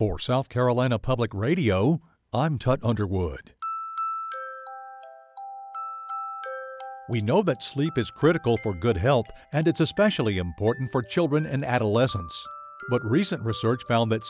For South Carolina Public Radio, I'm Tut Underwood. We know that sleep is critical for good health, and it's especially important for children and adolescents. But recent research found that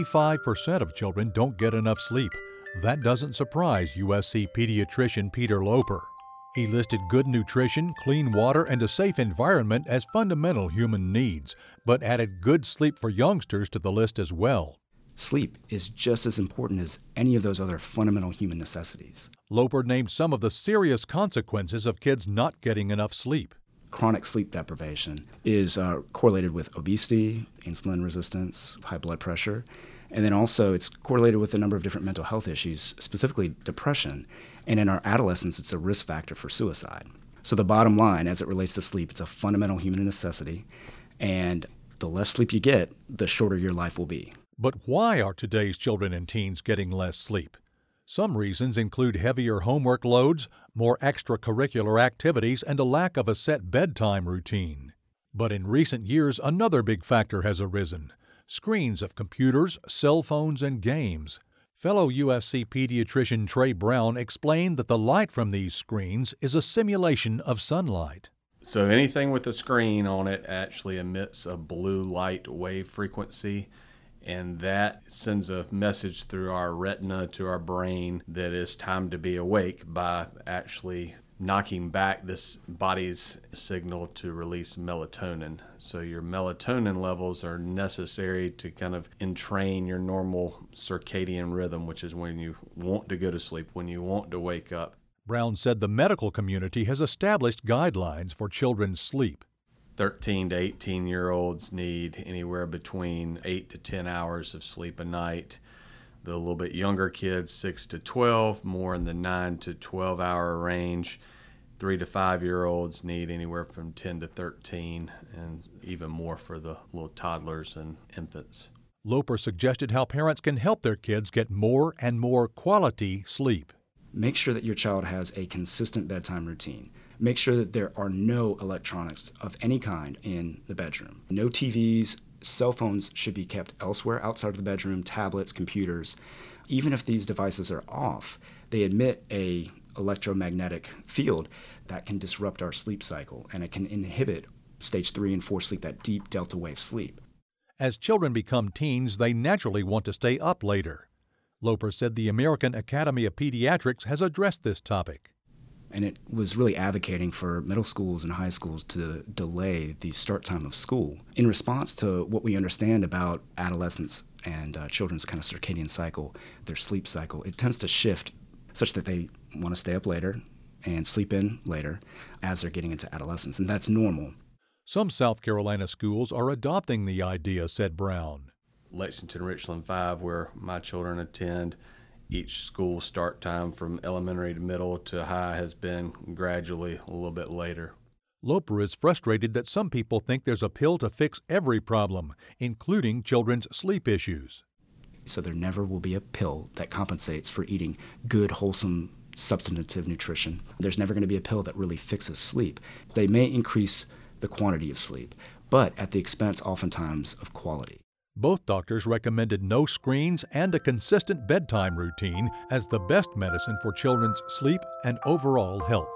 75% of children don't get enough sleep. That doesn't surprise USC pediatrician Peter Loper. He listed good nutrition, clean water, and a safe environment as fundamental human needs, but added good sleep for youngsters to the list as well. Sleep is just as important as any of those other fundamental human necessities. Loper named some of the serious consequences of kids not getting enough sleep. Chronic sleep deprivation is correlated with obesity, insulin resistance, high blood pressure, and then also it's correlated with a number of different mental health issues, specifically depression. And in our adolescents, it's a risk factor for suicide. So the bottom line, as it relates to sleep, it's a fundamental human necessity, and the less sleep you get, the shorter your life will be. But why are today's children and teens getting less sleep? Some reasons include heavier homework loads, more extracurricular activities, and a lack of a set bedtime routine. But in recent years, another big factor has arisen: screens of computers, cell phones, and games. Fellow USC pediatrician Trey Brown explained that the light from these screens is a simulation of sunlight. So anything with a screen on it actually emits a blue light wave frequency, and that sends a message through our retina to our brain that it's time to be awake by actually knocking back this body's signal to release melatonin. So your melatonin levels are necessary to kind of entrain your normal circadian rhythm, which is when you want to go to sleep, when you want to wake up. Brown said the medical community has established guidelines for children's sleep. 13 to 18-year-olds need anywhere between 8 to 10 hours of sleep a night. The little bit younger kids, 6 to 12, more in the 9 to 12-hour range. 3 to 5-year-olds need anywhere from 10 to 13, and even more for the little toddlers and infants. Loper suggested how parents can help their kids get more and more quality sleep. Make sure that your child has a consistent bedtime routine. Make sure that there are no electronics of any kind in the bedroom. No TVs, cell phones should be kept elsewhere outside of the bedroom, tablets, computers. Even if these devices are off, they emit a electromagnetic field that can disrupt our sleep cycle, and it can inhibit stage 3 and 4 sleep, that deep delta wave sleep. As children become teens, they naturally want to stay up later. Loper said the American Academy of Pediatrics has addressed this topic. And it was really advocating for middle schools and high schools to delay the start time of school in response to what we understand about adolescents and children's kind of circadian cycle, their sleep cycle. It tends to shift such that they want to stay up later and sleep in later as they're getting into adolescence, and that's normal. Some South Carolina schools are adopting the idea, said Brown. Lexington Richland 5, where my children attend, each school start time from elementary to middle to high has been gradually a little bit later. Loper is frustrated that some people think there's a pill to fix every problem, including children's sleep issues. So there never will be a pill that compensates for eating good, wholesome, substantive nutrition. There's never going to be a pill that really fixes sleep. They may increase the quantity of sleep, but at the expense oftentimes of quality. Both doctors recommended no screens and a consistent bedtime routine as the best medicine for children's sleep and overall health.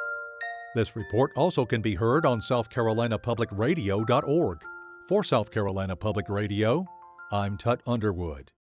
This report also can be heard on southcarolinapublicradio.org. For South Carolina Public Radio, I'm Tut Underwood.